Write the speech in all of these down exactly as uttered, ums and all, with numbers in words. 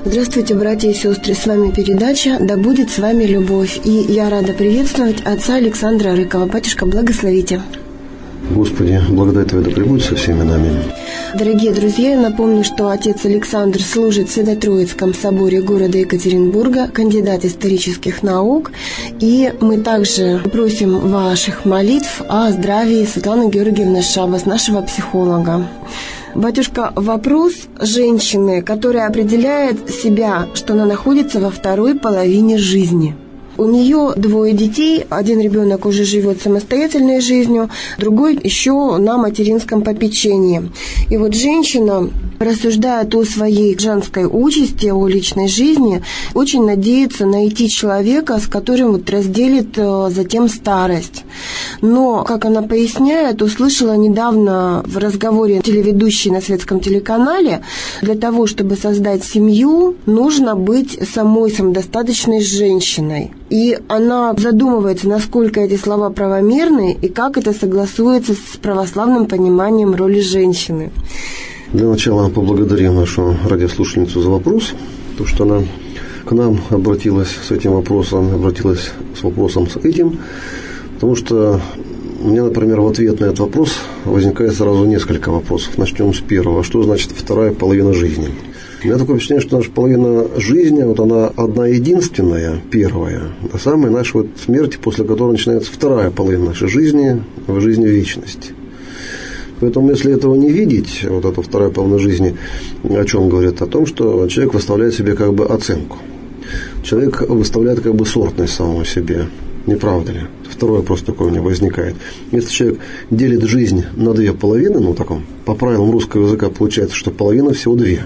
Здравствуйте, братья и сестры, с вами передача «Да будет с вами любовь». И я рада приветствовать отца Александра Рыкова. Батюшка, благословите. Господи, благодать Твоя да пребудет со всеми нами. Дорогие друзья, я напомню, что отец Александр служит в Свято-Троицком соборе города Екатеринбурга, кандидат исторических наук. И мы также просим ваших молитв о здравии Светланы Георгиевны Шабас, нашего психолога. Батюшка, вопрос женщины, которая определяет себя, что она находится во второй половине жизни. У нее двое детей, один ребенок уже живет самостоятельной жизнью, другой еще на материнском попечении. И вот женщина, рассуждает о своей женской участи, о личной жизни, очень надеется найти человека, с которым вот разделит затем старость. Но, как она поясняет, услышала недавно в разговоре телеведущей на светском телеканале, для того, чтобы создать семью, нужно быть самой самодостаточной женщиной. И она задумывается, насколько эти слова правомерны и как это согласуется с православным пониманием роли женщины. Для начала поблагодарим нашу радиослушательницу за вопрос, то, что она к нам обратилась с этим вопросом, обратилась с вопросом с этим, потому что у меня, например, в ответ на этот вопрос возникает сразу несколько вопросов. Начнем с первого. Что значит вторая половина жизни? У меня такое впечатление, что наша половина жизни, вот она одна единственная, первая, а самая наша вот смерть, после которой начинается вторая половина нашей жизни, в жизни вечности. Поэтому, если этого не видеть, вот эту вторая половина жизни, о чем говорит? О том, что человек выставляет себе как бы оценку. Человек выставляет как бы сортность самого себе. Не правда ли? Второй вопрос такой у меня возникает. Если человек делит жизнь на две половины, ну, таком, по правилам русского языка получается, что половина всего две.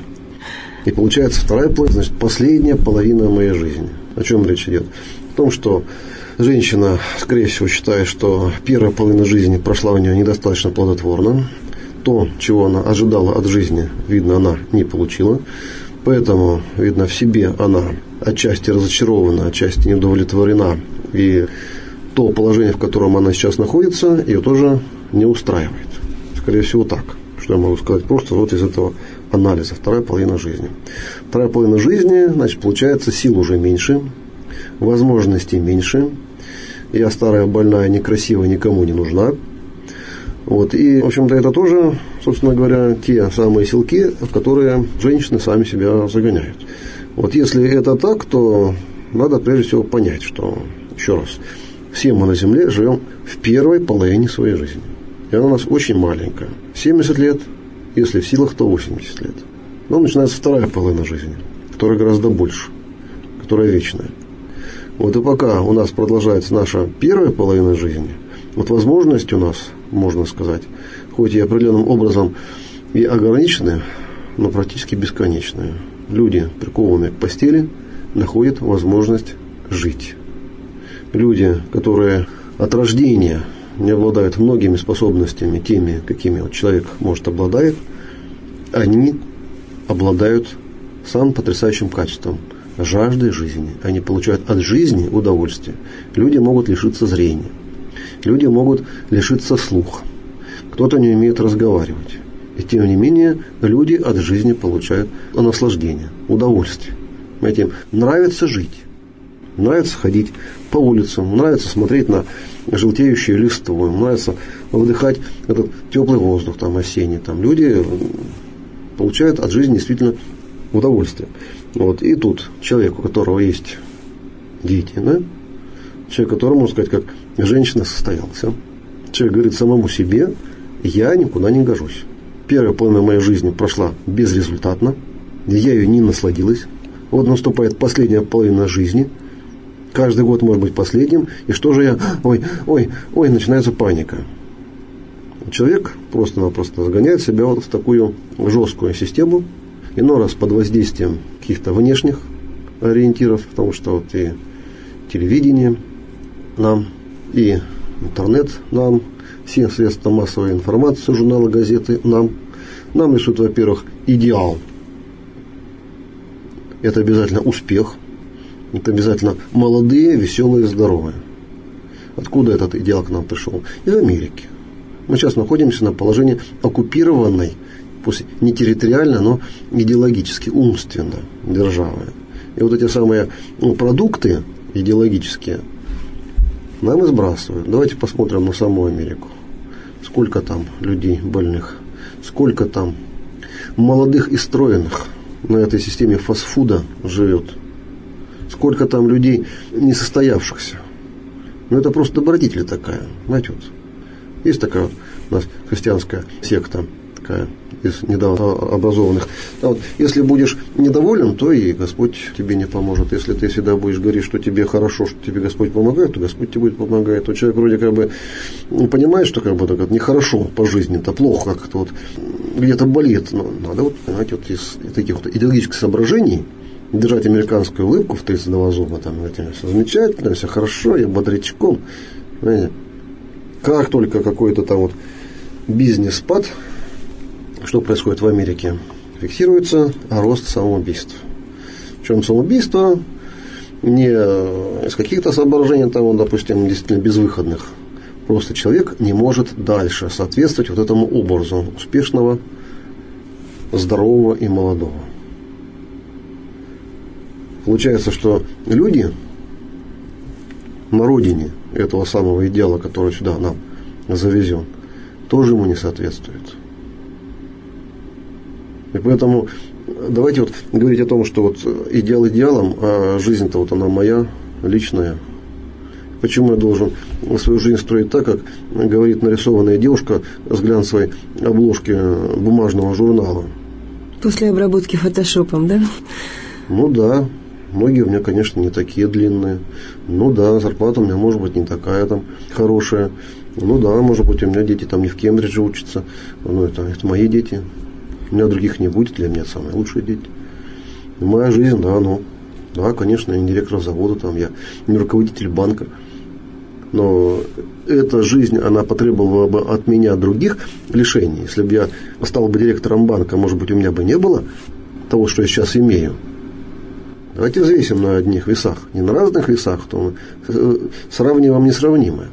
И получается вторая половина, значит, последняя половина моей жизни. О чем речь идет? О том, что женщина, скорее всего, считает, что первая половина жизни прошла у нее недостаточно плодотворно. То, чего она ожидала от жизни, видно, она не получила. Поэтому, видно, в себе она отчасти разочарована, отчасти не удовлетворена. И то положение, в котором она сейчас находится, ее тоже не устраивает. Скорее всего, так. Что я могу сказать просто вот из этого анализа. Вторая половина жизни. Вторая половина жизни, значит, получается, сил уже меньше, возможностей меньше. Я старая, больная, некрасивая, никому не нужна. Вот. И, в общем-то, это тоже, собственно говоря, те самые силки, в которые женщины сами себя загоняют. Вот если это так, то надо прежде всего понять, что, еще раз, все мы на Земле живем в первой половине своей жизни. И она у нас очень маленькая. семьдесят лет, если в силах, то восемьдесят лет. Но начинается вторая половина жизни, которая гораздо больше, которая вечная. Вот и пока у нас продолжается наша первая половина жизни, вот возможности у нас, можно сказать, хоть и определенным образом и ограниченные, но практически бесконечные. Люди, прикованные к постели, находят возможность жить. Люди, которые от рождения не обладают многими способностями, теми, какими вот человек, может, обладает, они обладают самым потрясающим качеством – жаждой жизни. Они получают от жизни удовольствие. Люди могут лишиться зрения. Люди могут лишиться слуха. Кто-то не умеет разговаривать. И тем не менее, люди от жизни получают наслаждение, удовольствие. Понимаете, им нравится жить. Нравится ходить по улицам, нравится смотреть на желтеющую листву, им нравится вдыхать этот теплый воздух там, осенний. Там люди получают от жизни действительно удовольствие. Вот. И тут человек, у которого есть дети, да? Человек, которому, можно сказать, как женщина состоялся. Человек говорит самому себе: я никуда не гожусь. Первая половина моей жизни прошла безрезультатно, я ее не насладилась. Вот наступает последняя половина жизни. Каждый год может быть последним. И что же я? Ой, ой, ой, начинается паника. Человек просто-напросто загоняет себя вот в такую жесткую систему. Иной раз под воздействием каких-то внешних ориентиров, потому что вот и телевидение нам, и интернет нам, все средства массовой информации, журналы, газеты нам, нам рисуют, во-первых, идеал. Это обязательно успех, это обязательно молодые, веселые, здоровые. Откуда этот идеал к нам пришел? Из Америки. Мы сейчас находимся на положении оккупированной пусть не территориально, но идеологически, умственно державы. И вот эти самые ну, продукты идеологические нам и сбрасывают. Давайте посмотрим на саму Америку. Сколько там людей больных, сколько там молодых и стройных на этой системе фастфуда живет, сколько там людей несостоявшихся. Ну, это просто добродетель такая. Знаете, вот есть такая вот у нас христианская секта, такая из недавно образованных. А вот, если будешь недоволен, то и Господь тебе не поможет. Если ты всегда будешь говорить, что тебе хорошо, что тебе Господь помогает, то Господь тебе будет помогать. То человек вроде как бы понимает, что как бы так, нехорошо по жизни-то, плохо как-то вот где-то болит. Но надо вот, понимаете, вот из таких вот идеологических соображений держать американскую улыбку в тридцать два зуба, там, знаете, все замечательно, все хорошо, я бодрячком. Знаете, как только какой-то там вот бизнес-спад, что происходит в Америке, фиксируется рост самоубийств. Причем самоубийство не из каких-то соображений, там, допустим, действительно безвыходных. Просто человек не может дальше соответствовать вот этому образу успешного, здорового и молодого. Получается, что люди на родине этого самого идеала, который сюда нам завезен, тоже ему не соответствует. И поэтому давайте вот говорить о том, что вот идеал идеалом, а жизнь-то вот она моя, личная. Почему я должен свою жизнь строить так, как говорит нарисованная девушка с глянцевой обложки бумажного журнала? После обработки фотошопом, да? Ну да. Ноги у меня, конечно, не такие длинные. Ну да, зарплата у меня, может быть, не такая там хорошая. Ну да, может быть, у меня дети там не в Кембридже учатся. Ну, это, это мои дети. У меня других не будет, для меня это самые лучшие дети. И моя жизнь, да, ну, да, конечно, я не директор завода, там, я не руководитель банка. Но эта жизнь, она потребовала бы от меня других лишений. Если бы я стал бы директором банка, может быть, у меня бы не было того, что я сейчас имею. Давайте взвесим на одних весах, не на разных весах, то мы сравниваем несравнимое.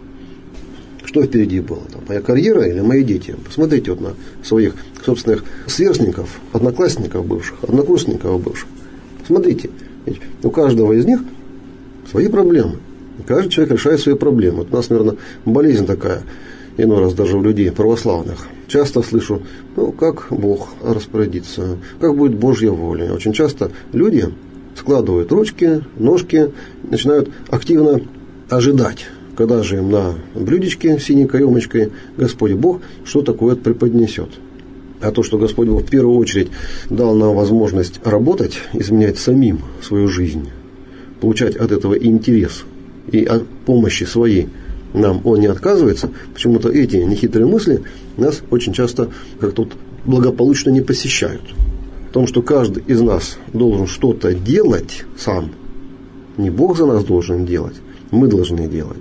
Что впереди было? Там, моя карьера или мои дети? Посмотрите вот на своих собственных сверстников, одноклассников бывших, однокурсников бывших. Посмотрите, ведь у каждого из них свои проблемы. И каждый человек решает свои проблемы. Вот у нас, наверное, болезнь такая, иной раз даже у людей православных. Часто слышу, ну, как Бог распорядится, как будет Божья воля. Очень часто люди складывают ручки, ножки, начинают активно ожидать, когда же им на блюдечке с синей каемочкой Господь Бог что такое преподнесет. А то, что Господь Бог в первую очередь дал нам возможность работать, изменять самим свою жизнь, получать от этого интерес и от помощи своей нам Он не отказывается, почему-то эти нехитрые мысли нас очень часто как-то вот благополучно не посещают. В том, что каждый из нас должен что-то делать сам. Не Бог за нас должен делать, мы должны делать.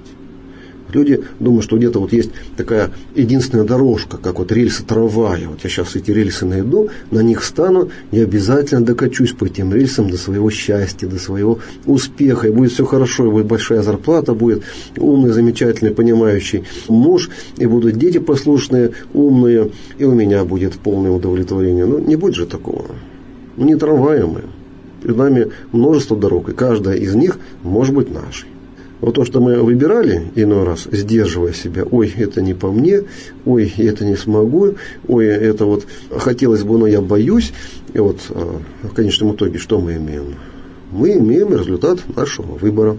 Люди думают, что где-то вот есть такая единственная дорожка, как вот рельсы трамвая. Вот я сейчас эти рельсы найду, на них встану, и обязательно докачусь по этим рельсам до своего счастья, до своего успеха. И будет все хорошо, и будет большая зарплата, будет умный, замечательный, понимающий муж, и будут дети послушные, умные, и у меня будет полное удовлетворение. Ну, не будет же такого. Мы не трамваем мы. Перед нами множество дорог, и каждая из них может быть нашей. Вот то, что мы выбирали иной раз, сдерживая себя, ой, это не по мне, ой, это не смогу, ой, это вот хотелось бы, но я боюсь. И вот в конечном итоге что мы имеем? Мы имеем результат нашего выбора.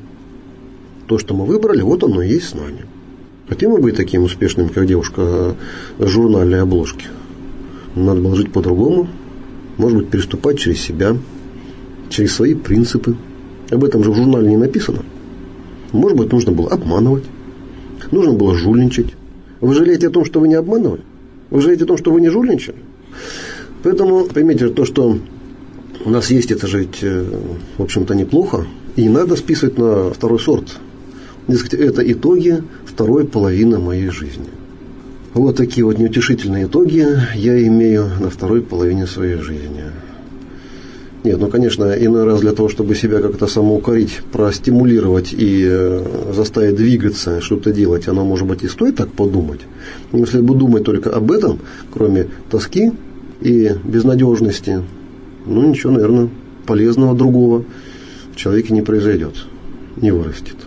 То, что мы выбрали, вот оно и есть с нами. Хотим мы быть таким успешным, как девушка с журнальной обложки? Надо было жить по-другому. Может быть, переступать через себя, через свои принципы. Об этом же в журнале не написано. Может быть, нужно было обманывать, нужно было жульничать. Вы жалеете о том, что вы не обманывали? Вы жалеете о том, что вы не жульничали? Поэтому поймите, то, что у нас есть, это же ведь, в общем-то, неплохо. И не надо списывать на второй сорт. Дескать, это итоги второй половины моей жизни. Вот такие вот неутешительные итоги я имею на второй половине своей жизни. Нет, ну, конечно, иной раз для того, чтобы себя как-то самоукорить, простимулировать и э, заставить двигаться, что-то делать, оно, может быть, и стоит так подумать. Но если бы думать только об этом, кроме тоски, и безнадежности, ну ничего, наверное, полезного другого в человеке не произойдет, не вырастет.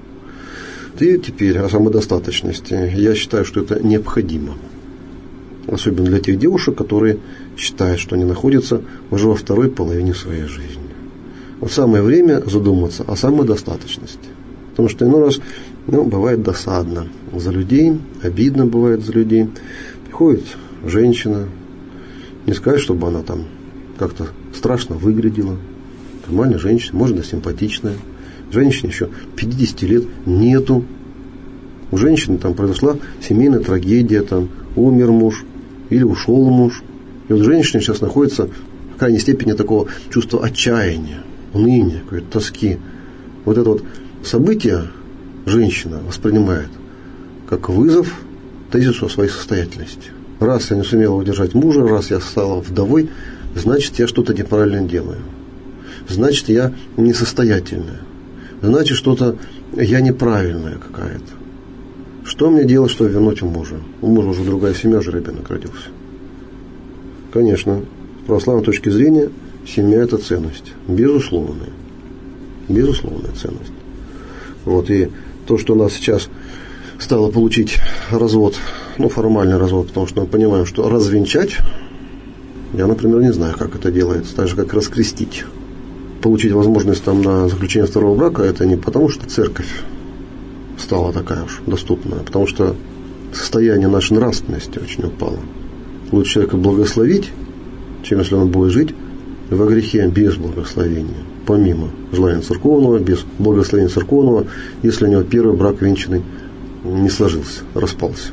И теперь о самодостаточности. Я считаю, что это необходимо. Особенно для тех девушек, которые считают, что они находятся уже во второй половине своей жизни. Вот самое время задуматься о самодостаточности. Потому что иной раз, ну, бывает досадно за людей, обидно бывает за людей. Приходит женщина, не сказать, чтобы она там как-то страшно выглядела. Нормальная женщина, может, даже симпатичная. Женщине еще пятьдесят лет нету. У женщины там произошла семейная трагедия, там умер муж или ушел муж. И вот женщина сейчас находится в крайней степени такого чувства отчаяния, уныния, какой-то тоски. Вот это вот событие женщина воспринимает как вызов тезису о своей состоятельности. Раз я не сумела удержать мужа, раз я стала вдовой, значит, я что-то неправильно делаю. Значит, я несостоятельная. Значит, что-то я неправильная какая-то. Что мне делать, чтобы вернуть у мужа? У мужа уже другая семья, уже ребенок родился. Конечно, с православной точки зрения, семья – это ценность. Безусловная. Безусловная ценность. Вот, и то, что у нас сейчас стало получить развод, ну, формальный развод, потому что мы понимаем, что развенчать, я, например, не знаю, как это делается, так же, как раскрестить. Получить возможность там на заключение второго брака, это не потому, что церковь стала такая уж доступная, а потому что состояние нашей нравственности очень упало. Лучше человека благословить, чем если он будет жить во грехе без благословения, помимо желания церковного, без благословения церковного, если у него первый брак венчанный не сложился, распался.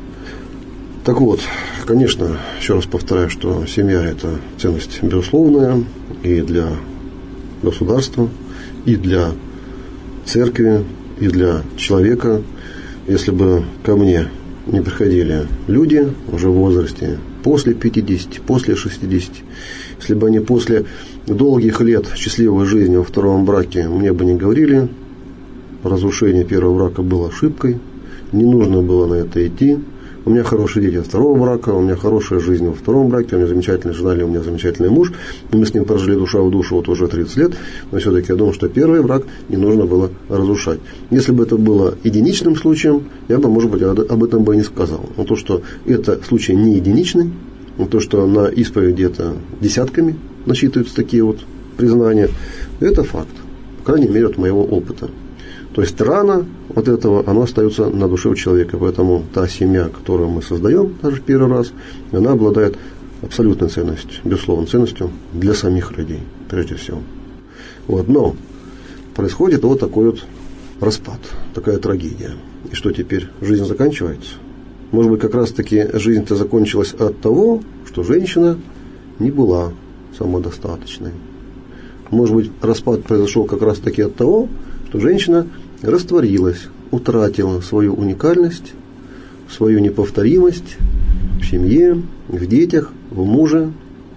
Так вот, конечно, еще раз повторяю, что семья – это ценность безусловная и для государства, и для церкви, и для человека. Если бы ко мне не приходили люди уже в возрасте после пятидесяти, после шестидесяти, если бы они после долгих лет счастливой жизни во втором браке мне бы не говорили, разрушение первого брака было ошибкой, не нужно было на это идти, у меня хорошие дети от второго брака, у меня хорошая жизнь во втором браке, у меня замечательная жена, у меня замечательный муж, и мы с ним прожили душа в душу вот уже тридцать лет, но все-таки я думаю, что первый брак не нужно было разрушать. Если бы это было единичным случаем, я бы, может быть, об этом бы и не сказал. Но то, что это случай не единичный, то, что на исповеди это десятками насчитываются такие вот признания, это факт, по крайней мере, от моего опыта. То есть рана вот этого, она остается на душе у человека. Поэтому та семья, которую мы создаем даже в первый раз, она обладает абсолютной ценностью, безусловной ценностью для самих людей, прежде всего. Вот. Но происходит вот такой вот распад, такая трагедия. И что теперь? Жизнь заканчивается? Может быть, как раз-таки жизнь-то закончилась от того, что женщина не была самодостаточной. Может быть, распад произошел как раз-таки от того, что женщина растворилась, утратила свою уникальность, свою неповторимость в семье, в детях, в муже.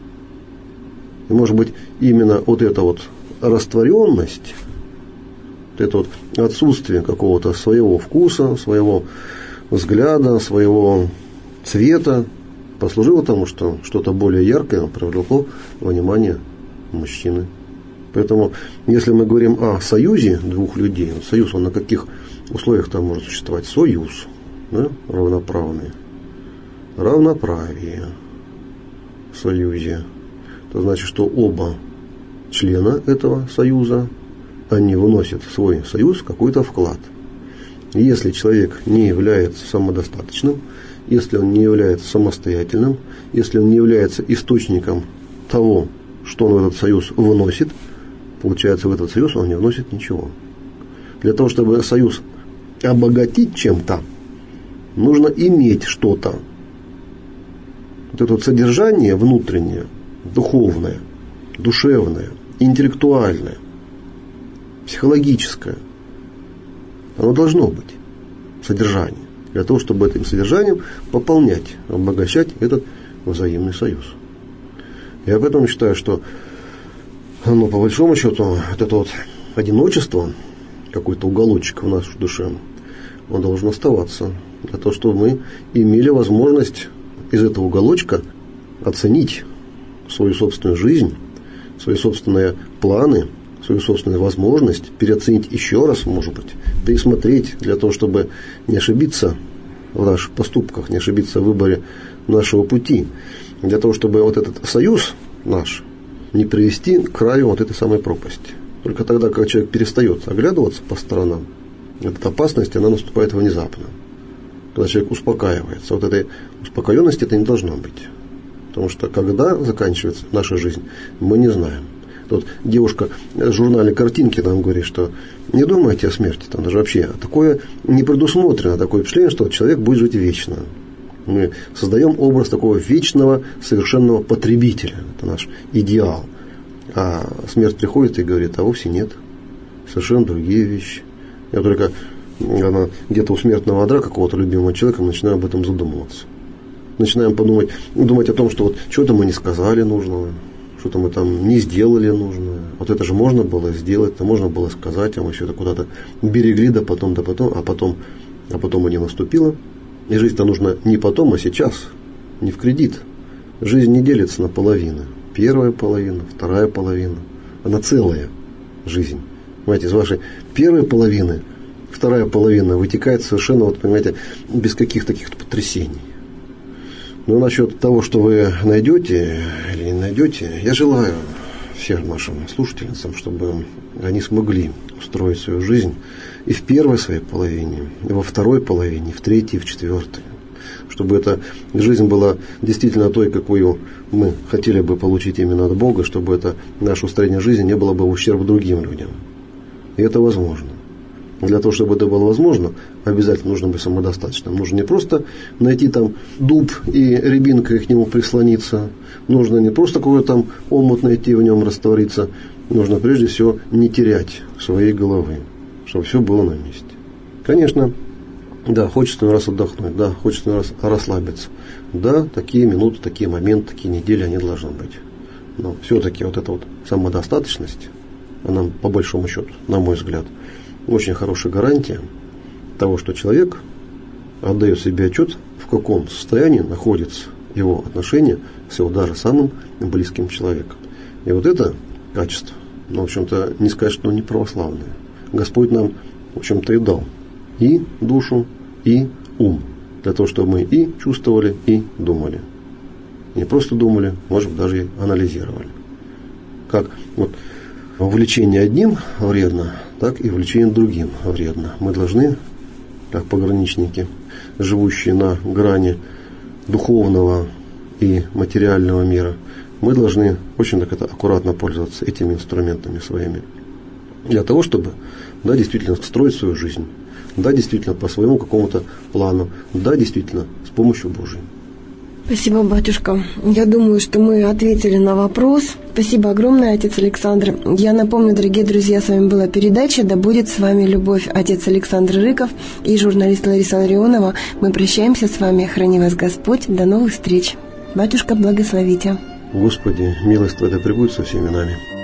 И, может быть, именно вот эта вот растворенность, вот это вот отсутствие какого-то своего вкуса, своего взгляда, своего цвета послужило тому, что что-то более яркое привлекло внимание мужчины. Поэтому, если мы говорим о союзе двух людей, союз, он на каких условиях там может существовать? Союз, да? Равноправный. Равноправие в союзе. Это значит, что оба члена этого союза, они вносят в свой союз какой-то вклад. И если человек не является самодостаточным, если он не является самостоятельным, если он не является источником того, что он в этот союз выносит, получается, в этот союз он не вносит ничего. Для того, чтобы союз обогатить чем-то, нужно иметь что-то. Вот это вот содержание внутреннее, духовное, душевное, интеллектуальное, психологическое, оно должно быть, содержание, для того, чтобы этим содержанием пополнять, обогащать этот взаимный союз. Я поэтому считаю, что ну, по большому счету, вот это вот одиночество, какой-то уголочек в нашей душе, он должен оставаться, для того, чтобы мы имели возможность из этого уголочка оценить свою собственную жизнь, свои собственные планы, свою собственную возможность, переоценить еще раз, может быть, пересмотреть для того, чтобы не ошибиться в наших поступках, не ошибиться в выборе нашего пути, для того, чтобы вот этот союз наш не привести к краю вот этой самой пропасти. Только тогда, когда человек перестает оглядываться по сторонам, эта опасность, она наступает внезапно. Когда человек успокаивается. Вот этой успокоенности это не должно быть. Потому что когда заканчивается наша жизнь, мы не знаем. Тут девушка с журнальной картинки нам говорит, что не думайте о смерти, там даже вообще такое не предусмотрено, такое впечатление, что человек будет жить вечно. Мы создаем образ такого вечного, совершенного потребителя. Это наш идеал. А смерть приходит и говорит, а вовсе нет. Совершенно другие вещи. Я только она, где-то у смертного одра какого-то любимого человека мы начинаем об этом задумываться. Начинаем подумать, думать о том, что вот что-то мы не сказали нужного, что-то мы там не сделали нужное. Вот это же можно было сделать, это можно было сказать, а мы все это куда-то берегли, да потом, да потом, а потом, а потом и не наступило. И жить-то нужно не потом, а сейчас, не в кредит. Жизнь не делится на половины. Первая половина, вторая половина. Она целая жизнь. Понимаете, из вашей первой половины вторая половина вытекает совершенно, вот, понимаете, без каких-то таких потрясений. Но насчет того, что вы найдете или не найдете, я желаю всем нашим слушательницам, чтобы они смогли устроить свою жизнь и в первой своей половине, и во второй половине, и в третьей, и в четвертой. Чтобы эта жизнь была действительно той, какую мы хотели бы получить именно от Бога, чтобы это наша устроение жизни не было бы в ущерб другим людям. И это возможно. Для того, чтобы это было возможно, обязательно нужно быть самодостаточным. Нужно не просто найти там дуб и рябинкой к нему прислониться. Нужно не просто какой-то там омут найти, в нем раствориться. Нужно прежде всего не терять своей головы, чтобы все было на месте. Конечно, да, хочется на раз отдохнуть, да, хочется на раз расслабиться. Да, такие минуты, такие моменты, такие недели, они должны быть. Но все-таки вот эта вот самодостаточность, она по большому счету, на мой взгляд, очень хорошая гарантия того, что человек отдает себе отчет, в каком состоянии находится его отношение с его даже самым близким человеком. И вот это качество, ну, в общем-то, не сказать, что не православное. Господь нам, в общем-то, и дал и душу, и ум, для того, чтобы мы и чувствовали, и думали. Не просто думали, может быть, даже и анализировали. Как вот влечение одним вредно, так и влечение другим вредно. Мы должны, как пограничники, живущие на грани духовного и материального мира, мы должны очень так это аккуратно пользоваться этими инструментами своими. Для того, чтобы, да, действительно строить свою жизнь, да, действительно по своему какому-то плану, да, действительно с помощью Божией. Спасибо, батюшка. Я думаю, что мы ответили на вопрос. Спасибо огромное, отец Александр. Я напомню, дорогие друзья, с вами была передача «Да будет с вами любовь». Отец Александр Рыков и журналист Лариса Ларионова. Мы прощаемся с вами. Храни вас Господь. До новых встреч. Батюшка, благословите. Господи, милость Твоя пребудет со всеми нами.